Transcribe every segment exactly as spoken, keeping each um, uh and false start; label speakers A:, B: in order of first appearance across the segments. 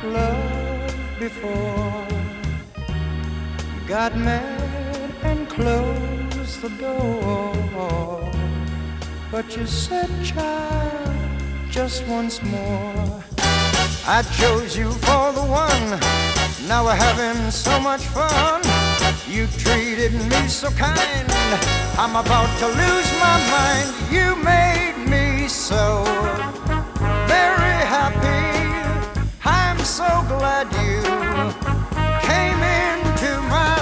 A: love before. Got mad and closed the door. But you said, child, just once more. I chose you for the one. Now we're having so much fun. You treated me so kind. I'm about to lose my mind. You made me so very happy. I'm so glad you came into my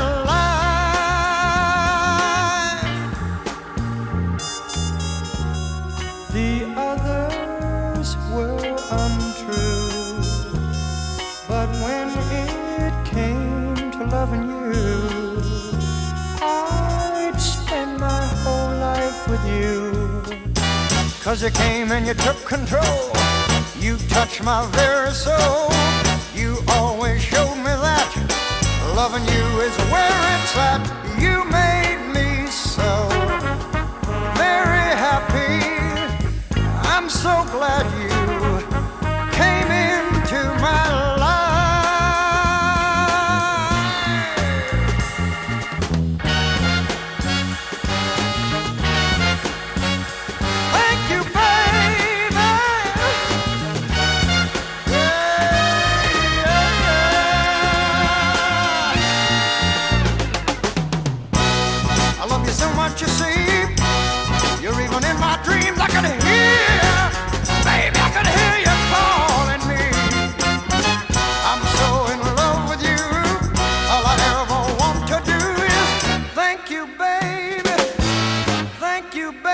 A: life. The others were untrue, but when it came to loving you, I'd spend my whole life with you. 'Cause you came and you took control. You touched my very soul. You always showed me that loving you is where it's at. You made me so very happy. I'm so glad you came into my life. Thank you, baby. Yeah, yeah, yeah. I love you so much, you see. You're even in my dreams. I can hear, baby, I can hear you calling me. I'm so in love with you. All I ever want to do is thank you, baby. Thank you, baby.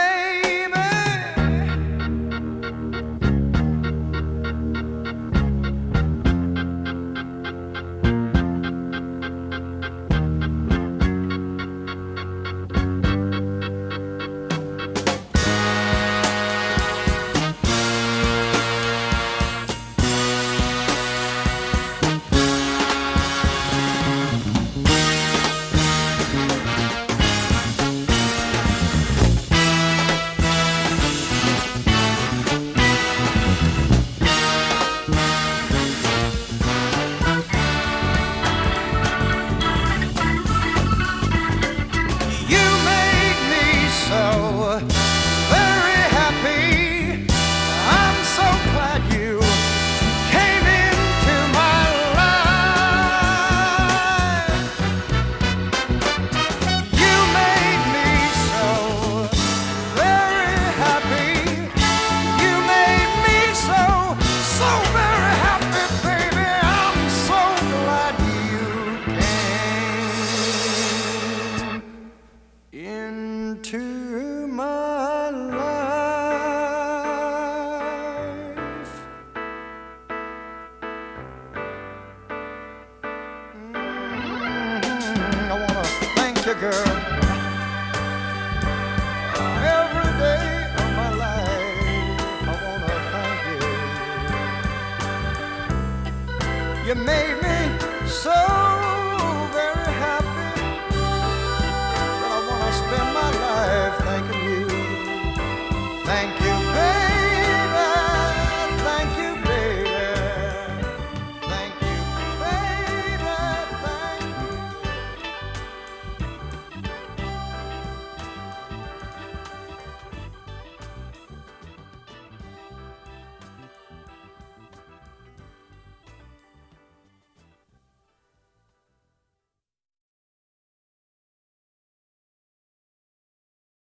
A: You made me so very happy. I'm so glad you came into my life. You made me so very happy. You made me so, so very happy, baby. I'm so glad you came into my life. Mm, I wanna thank you, girl, every day of my life. I wanna thank you. You made me so